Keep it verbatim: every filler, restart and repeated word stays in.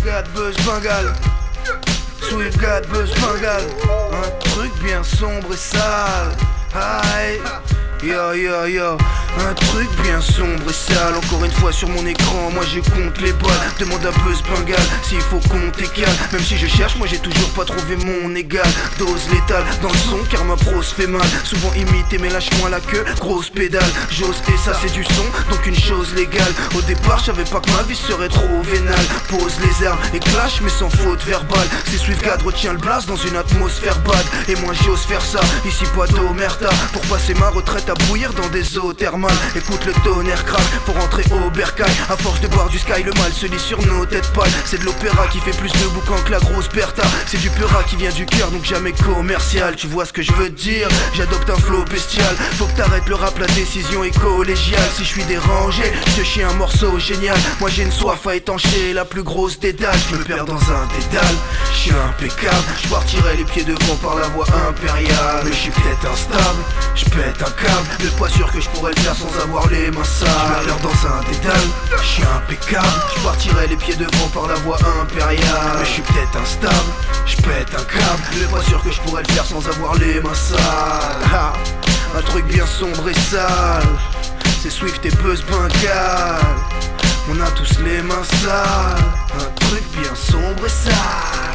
got buzz Bengal. Swift got buzz Bengal. Un truc bien sombre et sale. Aïe. Yo yo yo, un truc bien sombre et sale. Encore une fois sur mon écran, moi je compte les balles. Demande à Buzz Bengal s'il faut compter calme. Même si je cherche, moi j'ai toujours pas trouvé mon égal. Dose létale dans le son car ma prose fait mal. Souvent imité mais lâche-moi la queue, grosse pédale. J'ose et ça c'est du son, donc une chose légale. Au départ je savais pas que ma vie serait trop vénale. Pose les armes et clash mais sans faute verbale. C'est Swiftgad retient le blast dans une atmosphère bad. Et moi j'ose faire ça, ici pas d'omerta. Pour passer ma retraite à bouillir dans des eaux thermales. Écoute le tonnerre craque pour rentrer au bercail. À force de boire du sky, le mal se lit sur nos têtes pâles. C'est de l'opéra qui fait plus de boucan que la grosse Bertha. C'est du pura qui vient du cœur donc jamais commercial. Tu vois ce que je veux te dire, j'adopte un flow bestial. Faut que t'arrêtes le rap, la décision est collégiale. Si je suis dérangé, je te chie un morceau génial. Moi j'ai une soif à étancher, la plus grosse des dalles. Je me perds dans un dédale, je suis impeccable. Je partirai les pieds devant par la voie impériale. Mais je suis peut-être instable, je pète un câble. Mais pas sûr que je pourrais le faire sans avoir les mains sales. Je me perds dans un dédale, je suis impeccable. Je partirai les pieds devant par la voie impériale. Mais je suis peut-être instable, je pète un câble. Mais pas sûr que je pourrais le faire sans avoir les mains sales. Ha, un truc bien sombre et sale. C'est Swift et Buzz Bengal. On a tous les mains sales. Un truc bien sombre et sale.